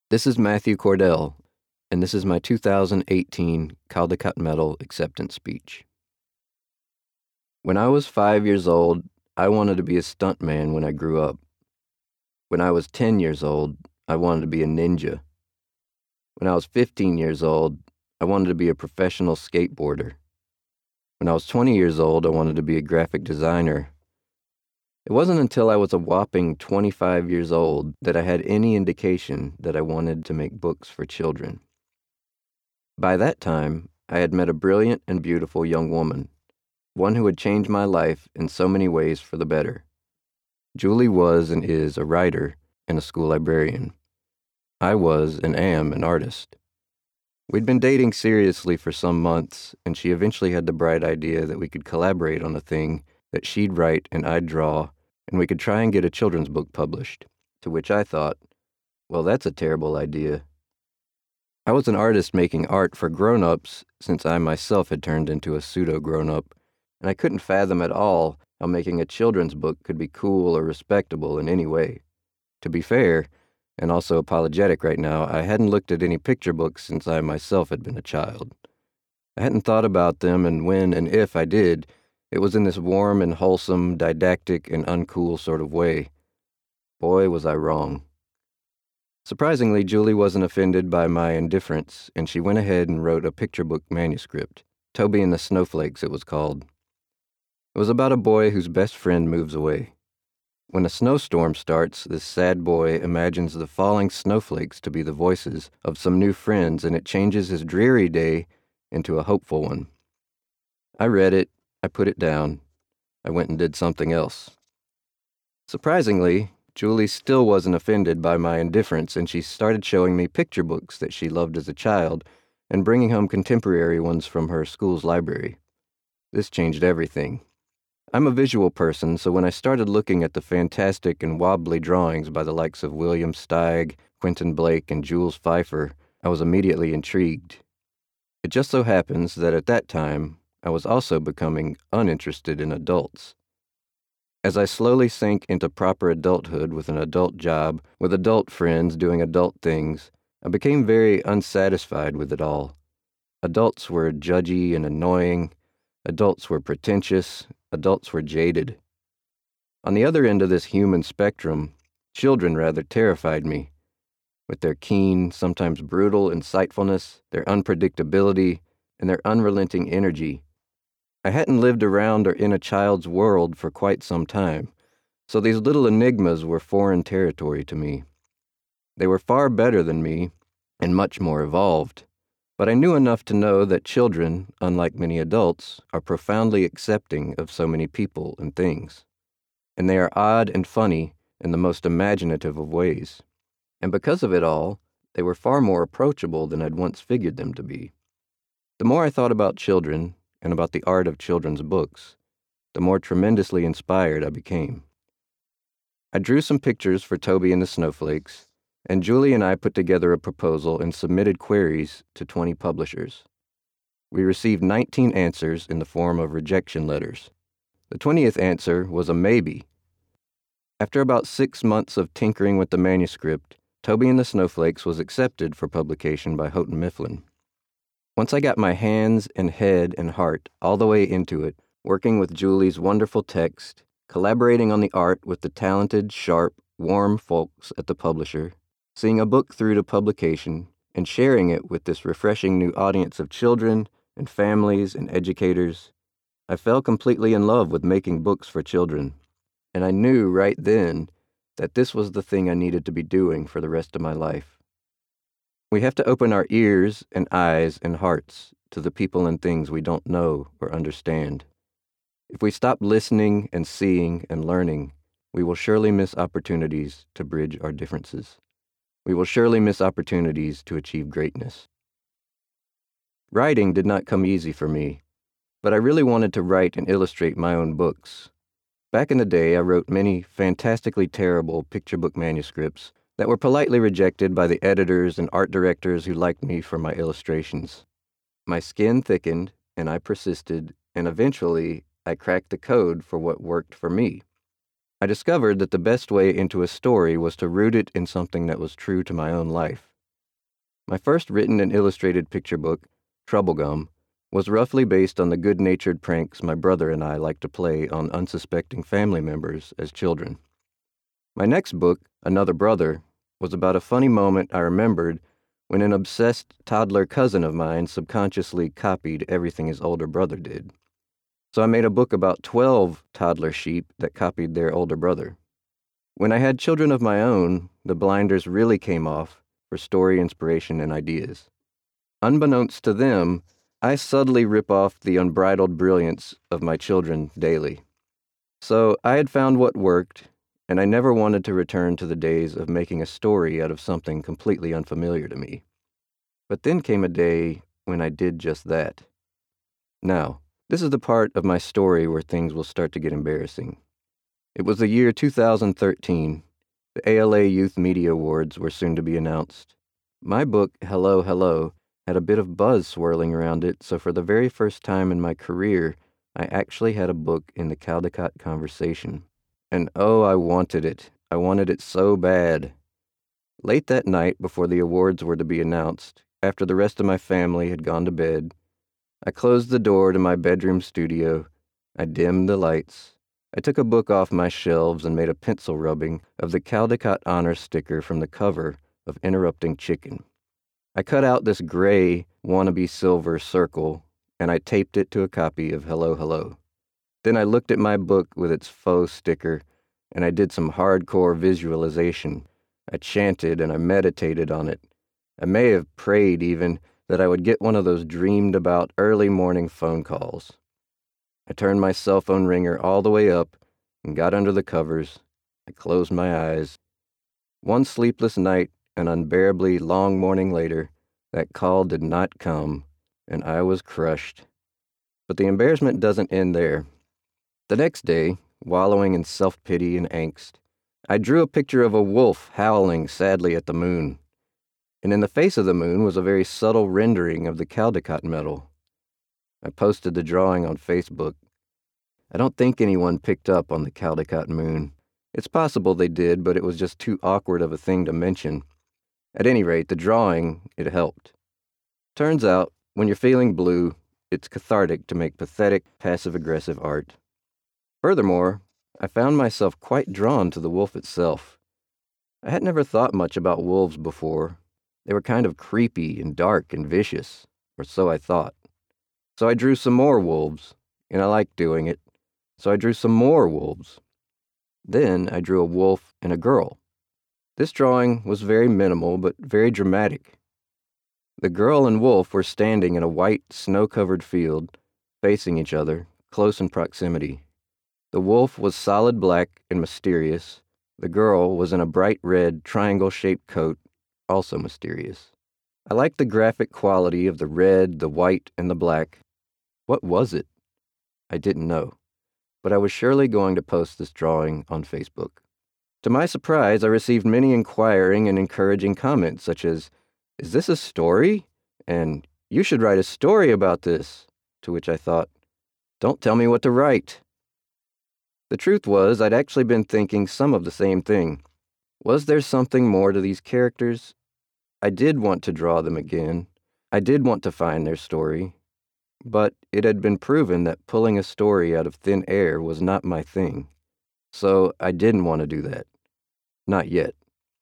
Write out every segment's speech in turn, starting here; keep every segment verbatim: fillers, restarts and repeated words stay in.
This is Matthew Cordell, and this is my two thousand eighteen Caldecott Medal acceptance speech. When I was five years old, I wanted to be a stuntman when I grew up. When I was ten years old, I wanted to be a ninja. When I was fifteen years old, I wanted to be a professional skateboarder. When I was twenty years old, I wanted to be a graphic designer. It wasn't until I was a whopping twenty-five years old that I had any indication that I wanted to make books for children. By that time, I had met a brilliant and beautiful young woman, one who had changed my life in so many ways for the better. Julie was and is a writer and a school librarian. I was and am an artist. We'd been dating seriously for some months, and she eventually had the bright idea that we could collaborate on a thing that she'd write and I'd draw, and we could try and get a children's book published, to which I thought, well, that's a terrible idea. I was an artist making art for grown-ups since I myself had turned into a pseudo-grown-up, and I couldn't fathom at all how making a children's book could be cool or respectable in any way. To be fair, and also apologetic right now, I hadn't looked at any picture books since I myself had been a child. I hadn't thought about them, and when and if I did, it was in this warm and wholesome, didactic and uncool sort of way. Boy, was I wrong. Surprisingly, Julie wasn't offended by my indifference, and she went ahead and wrote a picture book manuscript. Toby and the Snowflakes, it was called. It was about a boy whose best friend moves away. When a snowstorm starts, this sad boy imagines the falling snowflakes to be the voices of some new friends, and it changes his dreary day into a hopeful one. I read it, I put it down, I went and did something else. Surprisingly, Julie still wasn't offended by my indifference, and she started showing me picture books that she loved as a child and bringing home contemporary ones from her school's library. This changed everything. I'm a visual person, so when I started looking at the fantastic and wobbly drawings by the likes of William Steig, Quentin Blake, and Jules Feiffer, I was immediately intrigued. It just so happens that at that time, I was also becoming uninterested in adults. As I slowly sank into proper adulthood with an adult job, with adult friends doing adult things, I became very unsatisfied with it all. Adults were judgy and annoying. Adults were pretentious. Adults were jaded. On the other end of this human spectrum, children rather terrified me. With their keen, sometimes brutal insightfulness, their unpredictability, and their unrelenting energy. I hadn't lived around or in a child's world for quite some time, so these little enigmas were foreign territory to me. They were far better than me, and much more evolved. But I knew enough to know that children, unlike many adults, are profoundly accepting of so many people and things. And they are odd and funny in the most imaginative of ways. And because of it all, they were far more approachable than I'd once figured them to be. The more I thought about children, and about the art of children's books, the more tremendously inspired I became. I drew some pictures for Toby and the Snowflakes, and Julie and I put together a proposal and submitted queries to twenty publishers. We received nineteen answers in the form of rejection letters. The twentieth answer was a maybe. After about six months of tinkering with the manuscript, Toby and the Snowflakes was accepted for publication by Houghton Mifflin. Once I got my hands and head and heart all the way into it, working with Julie's wonderful text, collaborating on the art with the talented, sharp, warm folks at the publisher, seeing a book through to publication, and sharing it with this refreshing new audience of children and families and educators, I fell completely in love with making books for children, and I knew right then that this was the thing I needed to be doing for the rest of my life. We have to open our ears and eyes and hearts to the people and things we don't know or understand. If we stop listening and seeing and learning, we will surely miss opportunities to bridge our differences. We will surely miss opportunities to achieve greatness. Writing did not come easy for me, but I really wanted to write and illustrate my own books. Back in the day, I wrote many fantastically terrible picture book manuscripts that were politely rejected by the editors and art directors who liked me for my illustrations. My skin thickened, and I persisted, and eventually I cracked the code for what worked for me. I discovered that the best way into a story was to root it in something that was true to my own life, My first written and illustrated picture book, Troublegum, was roughly based on the good-natured pranks my brother and I liked to play on unsuspecting family members as children. My next book, Another Brother, was about a funny moment I remembered when an obsessed toddler cousin of mine subconsciously copied everything his older brother did. So I made a book about twelve toddler sheep that copied their older brother. When I had children of my own, the blinders really came off for story inspiration and ideas. Unbeknownst to them, I subtly rip off the unbridled brilliance of my children daily. So I had found what worked, and I never wanted to return to the days of making a story out of something completely unfamiliar to me. But then came a day when I did just that. Now, this is the part of my story where things will start to get embarrassing. It was the year two thousand thirteen. The A L A Youth Media Awards were soon to be announced. My book, Hello, Hello, had a bit of buzz swirling around it, so for the very first time in my career, I actually had a book in the Caldecott conversation. And oh, I wanted it. I wanted it so bad. Late that night, before the awards were to be announced, after the rest of my family had gone to bed, I closed the door to my bedroom studio. I dimmed the lights. I took a book off my shelves and made a pencil rubbing of the Caldecott Honor sticker from the cover of Interrupting Chicken. I cut out this gray, wannabe silver circle, and I taped it to a copy of Hello, Hello. Then I looked at my book with its faux sticker, and I did some hardcore visualization. I chanted and I meditated on it. I may have prayed, even, that I would get one of those dreamed-about early morning phone calls. I turned my cell phone ringer all the way up and got under the covers. I closed my eyes. One sleepless night, an unbearably long morning later, that call did not come, and I was crushed. But the embarrassment doesn't end there. The next day, wallowing in self-pity and angst, I drew a picture of a wolf howling sadly at the moon. And in the face of the moon was a very subtle rendering of the Caldecott medal. I posted the drawing on Facebook. I don't think anyone picked up on the Caldecott moon. It's possible they did, but it was just too awkward of a thing to mention. At any rate, the drawing, it helped. Turns out, when you're feeling blue, it's cathartic to make pathetic, passive-aggressive art. Furthermore, I found myself quite drawn to the wolf itself. I had never thought much about wolves before. They were kind of creepy and dark and vicious, or so I thought. So I drew some more wolves, and I liked doing it, so I drew some more wolves. Then I drew a wolf and a girl. This drawing was very minimal, but very dramatic. The girl and wolf were standing in a white, snow-covered field, facing each other, close in proximity. The wolf was solid black and mysterious. The girl was in a bright red, triangle-shaped coat, also mysterious. I liked the graphic quality of the red, the white, and the black. What was it? I didn't know, but I was surely going to post this drawing on Facebook. To my surprise, I received many inquiring and encouraging comments such as, "Is this a story?" and "You should write a story about this," to which I thought, "Don't tell me what to write." The truth was, I'd actually been thinking some of the same thing. Was there something more to these characters? I did want to draw them again. I did want to find their story. But it had been proven that pulling a story out of thin air was not my thing. So I didn't want to do that. Not yet.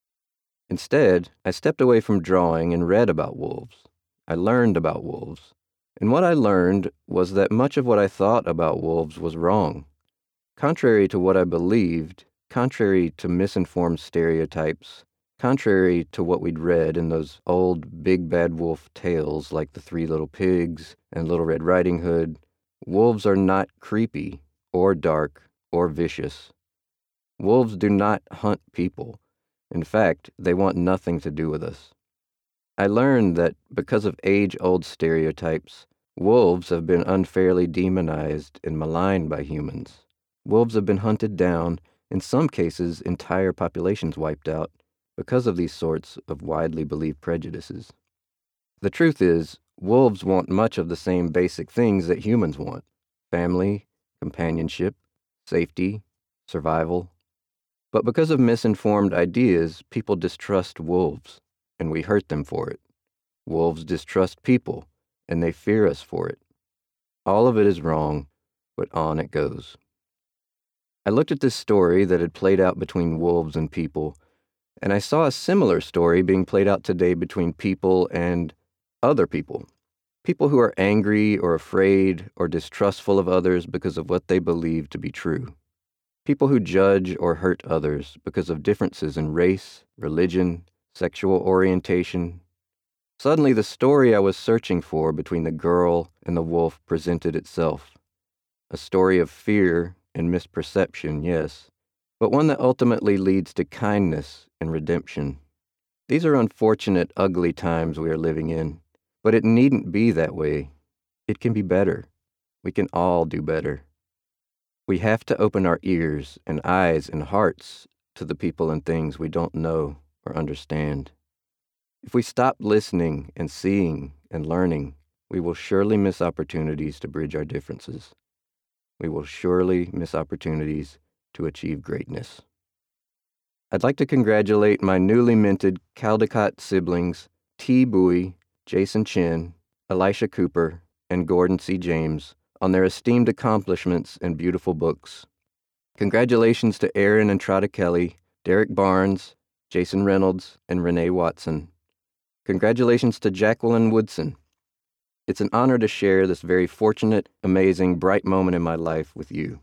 Instead, I stepped away from drawing and read about wolves. I learned about wolves. And what I learned was that much of what I thought about wolves was wrong. Contrary to what I believed, contrary to misinformed stereotypes, contrary to what we'd read in those old big bad wolf tales like the Three Little Pigs and Little Red Riding Hood, wolves are not creepy or dark or vicious. Wolves do not hunt people. In fact, they want nothing to do with us. I learned that because of age-old stereotypes, wolves have been unfairly demonized and maligned by humans. Wolves have been hunted down, in some cases entire populations wiped out, because of these sorts of widely believed prejudices. The truth is, wolves want much of the same basic things that humans want: family, companionship, safety, survival. But because of misinformed ideas, people distrust wolves, and we hurt them for it. Wolves distrust people, and they fear us for it. All of it is wrong, but on it goes. I looked at this story that had played out between wolves and people, and I saw a similar story being played out today between people and other people. People who are angry or afraid or distrustful of others because of what they believe to be true. People who judge or hurt others because of differences in race, religion, sexual orientation. Suddenly, the story I was searching for between the girl and the wolf presented itself. A story of fear and misperception, yes, but one that ultimately leads to kindness and redemption. These are unfortunate, ugly times we are living in, but it needn't be that way. It can be better. We can all do better. We have to open our ears and eyes and hearts to the people and things we don't know or understand. If we stop listening and seeing and learning, we will surely miss opportunities to bridge our differences. We will surely miss opportunities to achieve greatness. I'd like to congratulate my newly minted Caldecott siblings, T. Bowie, Jason Chin, Elisha Cooper, and Gordon C. James, on their esteemed accomplishments and beautiful books. Congratulations to Aaron and Trotta Kelly, Derek Barnes, Jason Reynolds, and Renee Watson. Congratulations to Jacqueline Woodson. It's an honor to share this very fortunate, amazing, bright moment in my life with you.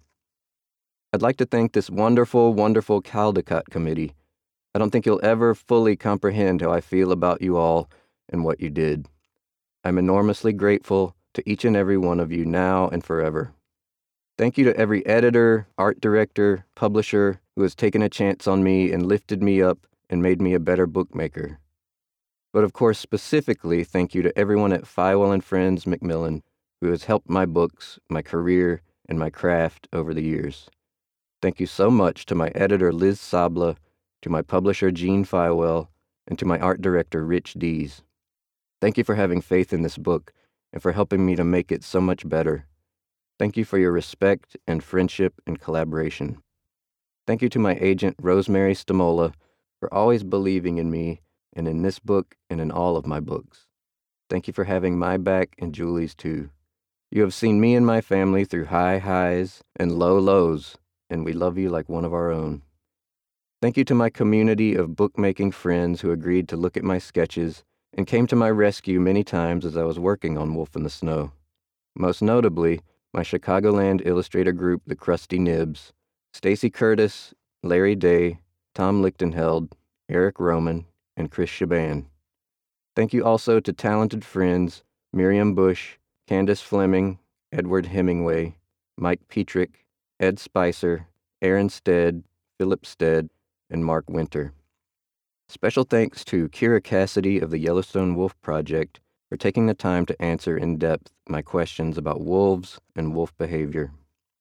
I'd like to thank this wonderful, wonderful Caldecott committee. I don't think you'll ever fully comprehend how I feel about you all and what you did. I'm enormously grateful to each and every one of you now and forever. Thank you to every editor, art director, publisher who has taken a chance on me and lifted me up and made me a better bookmaker. But of course, specifically, thank you to everyone at Fywell and Friends Macmillan who has helped my books, my career, and my craft over the years. Thank you so much to my editor, Liz Sabla, to my publisher, Gene Fywell, and to my art director, Rich Dees. Thank you for having faith in this book and for helping me to make it so much better. Thank you for your respect and friendship and collaboration. Thank you to my agent, Rosemary Stamola, for always believing in me and in this book and in all of my books. Thank you for having my back and Julie's too. You have seen me and my family through high highs and low lows, and we love you like one of our own. Thank you to my community of bookmaking friends who agreed to look at my sketches and came to my rescue many times as I was working on Wolf in the Snow. Most notably, my Chicagoland illustrator group, the Krusty Nibs, Stacy Curtis, Larry Day, Tom Lichtenheld, Eric Roman, and Chris Shaban. Thank you also to talented friends Miriam Bush, Candace Fleming, Edward Hemingway, Mike Petrick, Ed Spicer, Aaron Stead, Philip Stead, and Mark Winter. Special thanks to Kira Cassidy of the Yellowstone Wolf Project for taking the time to answer in depth my questions about wolves and wolf behavior.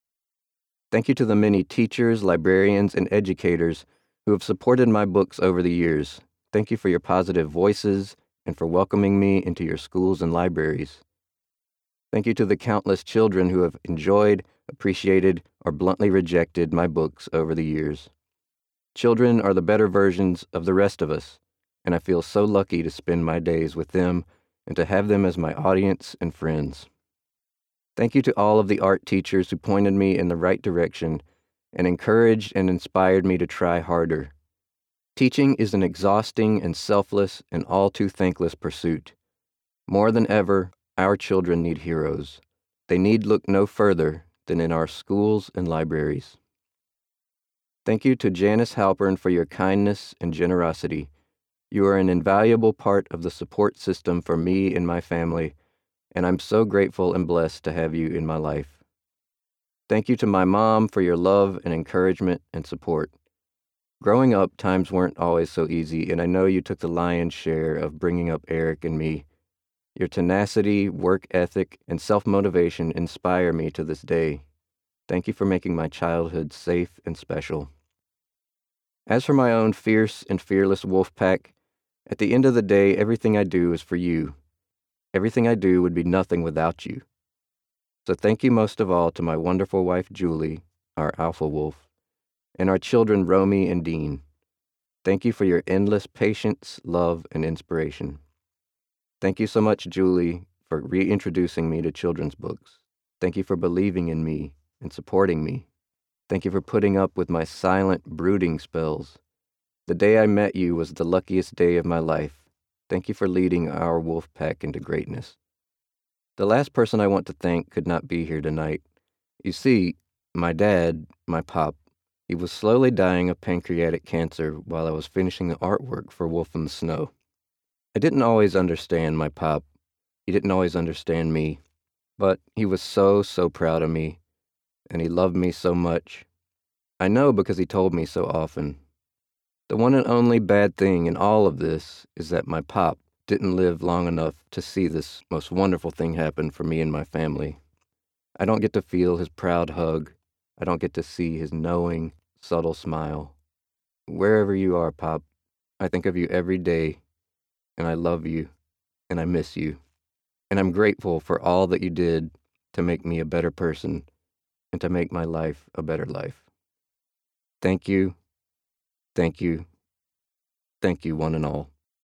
Thank you to the many teachers, librarians, and educators who have supported my books over the years. Thank you for your positive voices and for welcoming me into your schools and libraries. Thank you to the countless children who have enjoyed, appreciated, or bluntly rejected my books over the years. Children are the better versions of the rest of us, and I feel so lucky to spend my days with them and to have them as my audience and friends. Thank you to all of the art teachers who pointed me in the right direction and encouraged and inspired me to try harder. Teaching is an exhausting and selfless and all too thankless pursuit. More than ever, our children need heroes. They need look no further than in our schools and libraries. Thank you to Janice Halpern for your kindness and generosity. You are an invaluable part of the support system for me and my family, and I'm so grateful and blessed to have you in my life. Thank you to my mom for your love and encouragement and support. Growing up, times weren't always so easy, and I know you took the lion's share of bringing up Eric and me. Your tenacity, work ethic, and self-motivation inspire me to this day. Thank you for making my childhood safe and special. As for my own fierce and fearless wolf pack, at the end of the day, everything I do is for you. Everything I do would be nothing without you. So thank you most of all to my wonderful wife, Julie, our alpha wolf, and our children, Romy and Dean. Thank you for your endless patience, love, and inspiration. Thank you so much, Julie, for reintroducing me to children's books. Thank you for believing in me and supporting me. Thank you for putting up with my silent, brooding spells. The day I met you was the luckiest day of my life. Thank you for leading our wolf pack into greatness. The last person I want to thank could not be here tonight. You see, my dad, my pop, he was slowly dying of pancreatic cancer while I was finishing the artwork for Wolf in the Snow. I didn't always understand my pop. He didn't always understand me. But he was so, so proud of me, and he loved me so much. I know because he told me so often. The one and only bad thing in all of this is that my pop didn't live long enough to see this most wonderful thing happen for me and my family. I don't get to feel his proud hug. I don't get to see his knowing, subtle smile. Wherever you are, Pop, I think of you every day, and I love you, and I miss you. And I'm grateful for all that you did to make me a better person and to make my life a better life. Thank you, thank you, thank you, one and all.